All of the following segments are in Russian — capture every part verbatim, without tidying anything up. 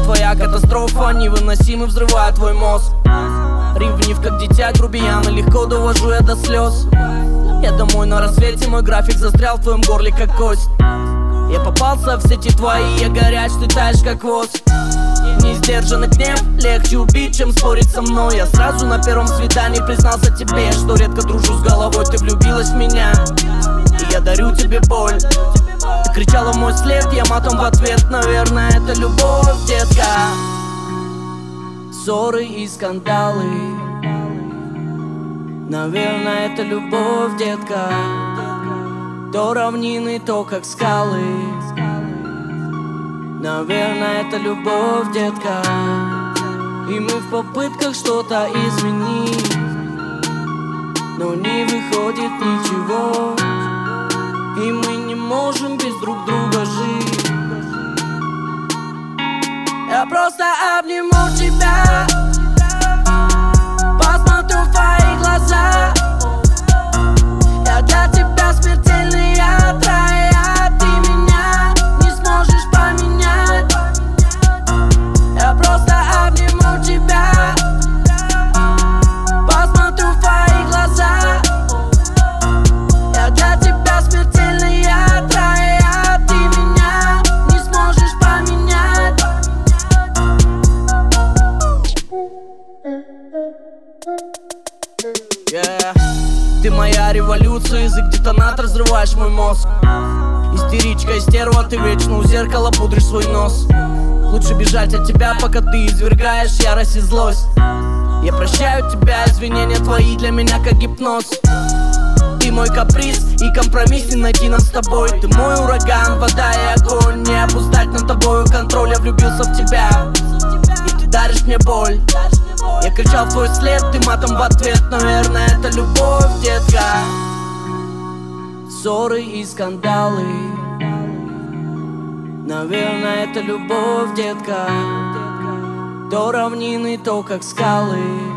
твоя катастрофа, невыносимый взрывает твой мозг. Ревнив как дитя, грубиян, и легко довожу я до слез. Я домой на рассвете, мой график застрял в твоем горле как кость. Я попался в сети твои, я горяч, ты таешь как воск. Несдержанный гнев легче убить, чем спорить со мной. Я сразу на первом свидании признался тебе, что редко дружу с головой. Ты влюбилась в меня, и я дарю тебе боль. Ты кричала в мой след, я матом в ответ. Наверное, это любовь, детка. Ссоры и скандалы, наверное, это любовь, детка. То равнины, то как скалы, наверное, это любовь, детка. И мы в попытках что-то изменить, но не выходит ничего. И мы не можем без друг друга жить. Я просто обниму тебя, посмотрю в твои глаза. Я для тебя смертельный яд, а ты меня не сможешь поменять. Я просто обниму тебя, посмотрю в твои глаза. Я для тебя смертельный яд, а ты меня не сможешь поменять. Yeah. Ты моя революция, язык детонатор, взрываешь мой мозг. Истеричка и стерва, ты вечно у зеркала пудришь свой нос. Лучше бежать от тебя, пока ты извергаешь ярость и злость. Я прощаю тебя, извинения твои для меня как гипноз. Ты мой каприз и компромисс, не найти нам с тобой. Ты мой ураган, вода и огонь, не опускать над тобою контроль. Я влюбился в тебя, и ты даришь мне боль. Я кричал в твой след, ты матом в ответ. Наверное, это любовь, детка. Ссоры и скандалы, наверное, это любовь, детка. То равнины, то как скалы,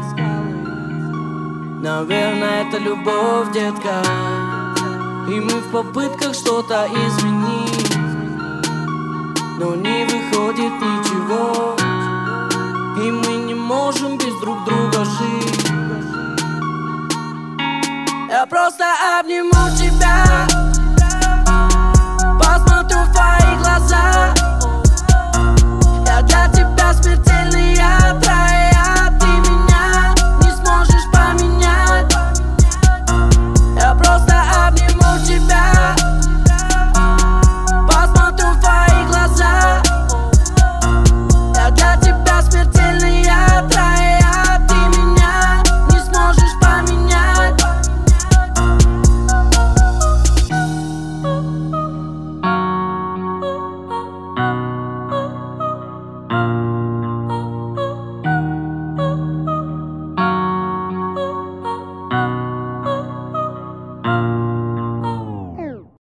наверное, это любовь, детка. И мы в попытках что-то изменить, но не выходит ничего. И мы не можем без друг друга жить. Я просто обниму